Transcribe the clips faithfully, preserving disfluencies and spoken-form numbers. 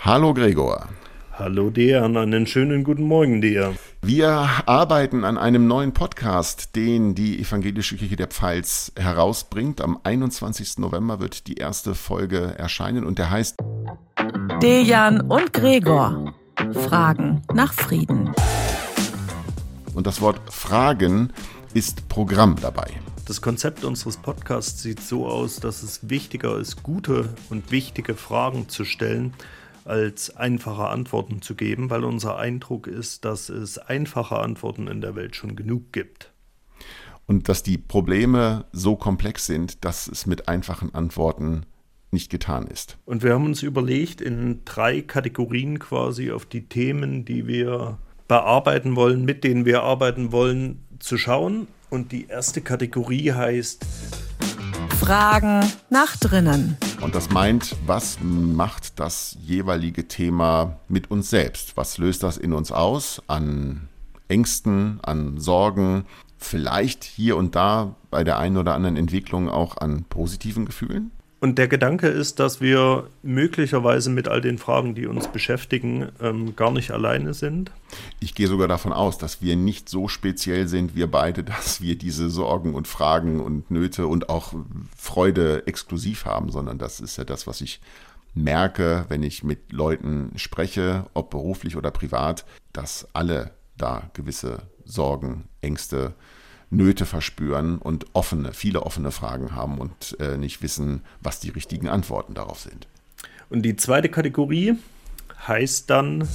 Hallo Gregor. Hallo Dejan, einen schönen guten Morgen dir. Wir arbeiten an einem neuen Podcast, den die Evangelische Kirche der Pfalz herausbringt. Am einundzwanzigsten November wird die erste Folge erscheinen und der heißt Dejan und Gregor. Fragen nach Frieden. Und das Wort Fragen ist Programm dabei. Das Konzept unseres Podcasts sieht so aus, dass es wichtiger ist, gute und wichtige Fragen zu stellen, als einfache Antworten zu geben, weil unser Eindruck ist, dass es einfache Antworten in der Welt schon genug gibt. Und dass die Probleme so komplex sind, dass es mit einfachen Antworten nicht getan ist. Und wir haben uns überlegt, in drei Kategorien quasi auf die Themen, die wir bearbeiten wollen, mit denen wir arbeiten wollen, zu schauen. Und die erste Kategorie heißt Fragen nach drinnen. Und das meint, was macht das jeweilige Thema mit uns selbst? Was löst das in uns aus an Ängsten, an Sorgen, vielleicht hier und da bei der einen oder anderen Entwicklung auch an positiven Gefühlen? Und der Gedanke ist, dass wir möglicherweise mit all den Fragen, die uns beschäftigen, ähm, gar nicht alleine sind. Ich gehe sogar davon aus, dass wir nicht so speziell sind, wir beide, dass wir diese Sorgen und Fragen und Nöte und auch Freude exklusiv haben, sondern das ist ja das, was ich merke, wenn ich mit Leuten spreche, ob beruflich oder privat, dass alle da gewisse Sorgen, Ängste, Nöte verspüren und offene, viele offene Fragen haben und äh, nicht wissen, was die richtigen Antworten darauf sind. Und die zweite Kategorie heißt dann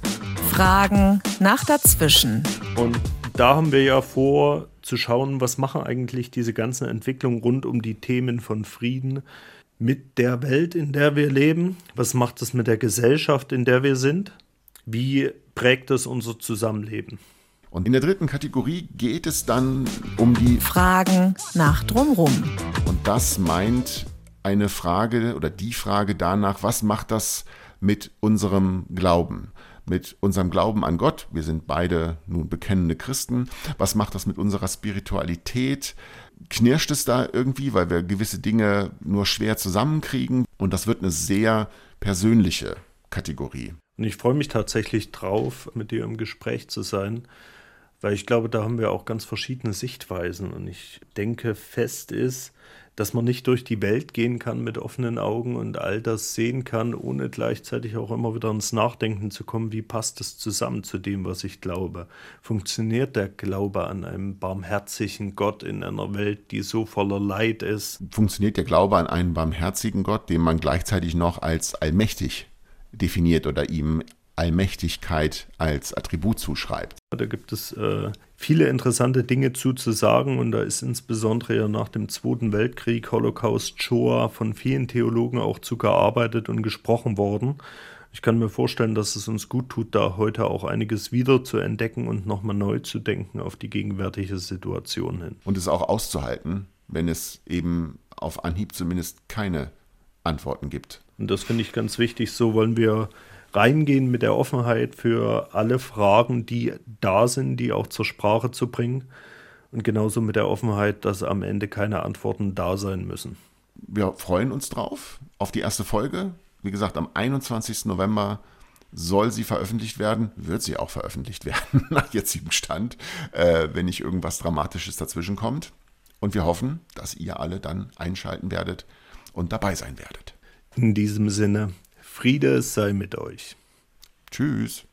Fragen nach dazwischen. Und da haben wir ja vor zu schauen, was machen eigentlich diese ganzen Entwicklungen rund um die Themen von Frieden mit der Welt, in der wir leben? Was macht es mit der Gesellschaft, in der wir sind? Wie prägt es unser Zusammenleben? Und in der dritten Kategorie geht es dann um die Fragen nach drumrum. Und das meint eine Frage oder die Frage danach, was macht das mit unserem Glauben? Mit unserem Glauben an Gott, wir sind beide nun bekennende Christen, was macht das mit unserer Spiritualität? Knirscht es da irgendwie, weil wir gewisse Dinge nur schwer zusammenkriegen? Und das wird eine sehr persönliche Kategorie. Und ich freue mich tatsächlich drauf, mit dir im Gespräch zu sein, weil ich glaube, da haben wir auch ganz verschiedene Sichtweisen. Und ich denke, fest ist, dass man nicht durch die Welt gehen kann mit offenen Augen und all das sehen kann, ohne gleichzeitig auch immer wieder ins Nachdenken zu kommen, wie passt es zusammen zu dem, was ich glaube? Funktioniert der Glaube an einen barmherzigen Gott in einer Welt, die so voller Leid ist? Funktioniert der Glaube an einen barmherzigen Gott, den man gleichzeitig noch als allmächtig definiert oder ihm Allmächtigkeit als Attribut zuschreibt? Da gibt es äh, viele interessante Dinge zu, zu sagen und da ist insbesondere ja nach dem Zweiten Weltkrieg, Holocaust, Shoah von vielen Theologen auch zu gearbeitet und gesprochen worden. Ich kann mir vorstellen, dass es uns gut tut, da heute auch einiges wieder zu entdecken und nochmal neu zu denken auf die gegenwärtige Situation hin. Und es auch auszuhalten, wenn es eben auf Anhieb zumindest keine Antworten gibt. Und das finde ich ganz wichtig, so wollen wir reingehen mit der Offenheit für alle Fragen, die da sind, die auch zur Sprache zu bringen. Und genauso mit der Offenheit, dass am Ende keine Antworten da sein müssen. Wir freuen uns drauf, auf die erste Folge. Wie gesagt, am einundzwanzigsten November soll sie veröffentlicht werden. Wird sie auch veröffentlicht werden, nach jetzigem Stand, äh, wenn nicht irgendwas Dramatisches dazwischen kommt. Und wir hoffen, dass ihr alle dann einschalten werdet und dabei sein werdet. In diesem Sinne, Friede sei mit euch. Tschüss.